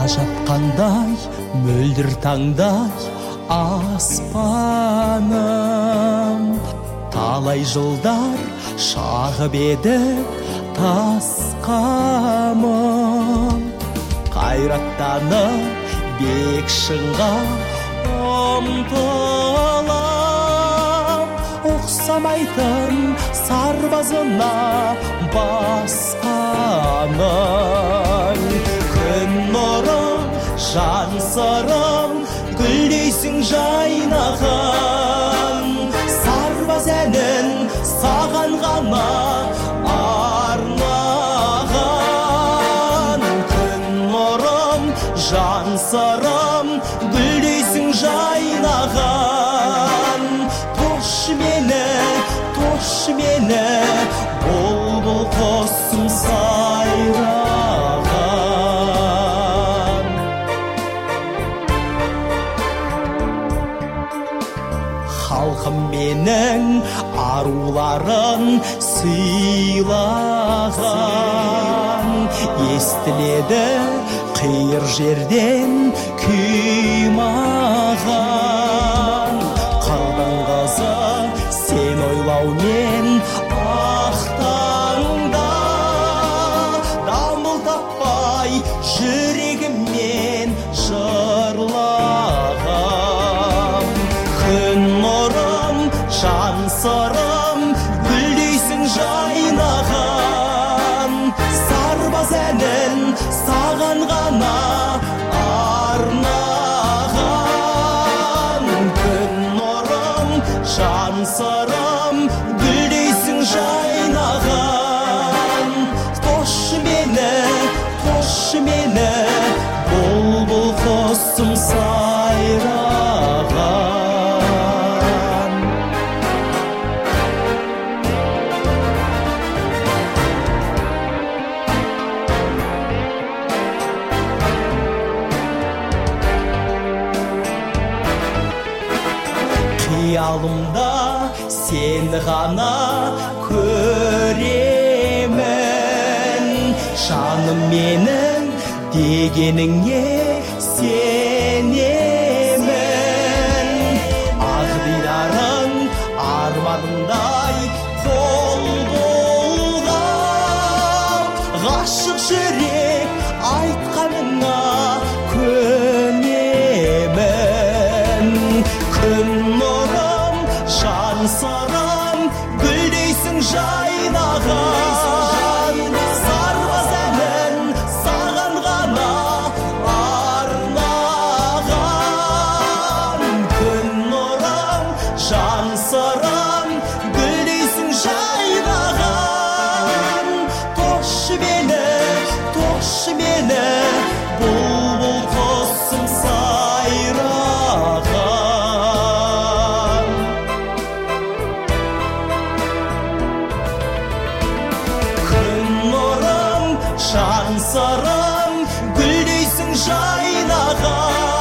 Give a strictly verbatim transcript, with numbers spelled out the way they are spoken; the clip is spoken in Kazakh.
жатқандай мөлдір таңдай аспаным, талай жылдар шағып едік тасқамын, қайраттанып бек шыңға ұмтылам, ұқсамайтын сарбазына басқаның. Күн нұрым, жан сырым, гүлдейсің жайнаған, сарбаз әнін саған ғана арнаған. Күн нұрым, жан сырым, гүлдейсің жайнаған, тошы мені, тошы мені, бұлбұл құсым сайраған. Халқым менің аруларын сыйлаған, естіледі қиыр жерден күй маған. Қырдың қызы сен ойлаумен ақ таңда, дамыл таппай жүрегіммен жырлағам. Күн нұрым, жан сырым, гүлдейсің жайнаған, сарбаз әнін саған ғана арнаған. Күн нұрым, жан сырым, гүлдейсің жайнаған, тошы мені, тошы мені, бұлбұл құсым сайраған. Қиялымда сені ғана көремін, жаным менің дегеніңе сенемін. Ақ дидарың арманымдай қол бұлғап, ғашық жүрек айтқаныңа көнемін. Күн нұрым, жан сырым, гүлдейсің жайнаған, сарбаз әнін саған ғана арнаған. Күн нұрым, жан сырым, гүлдейсің жайнаған, тошы мені, тошы мені, бұлбұл құсым сайраған. Жан сырым, гүлдейсің жайнаған,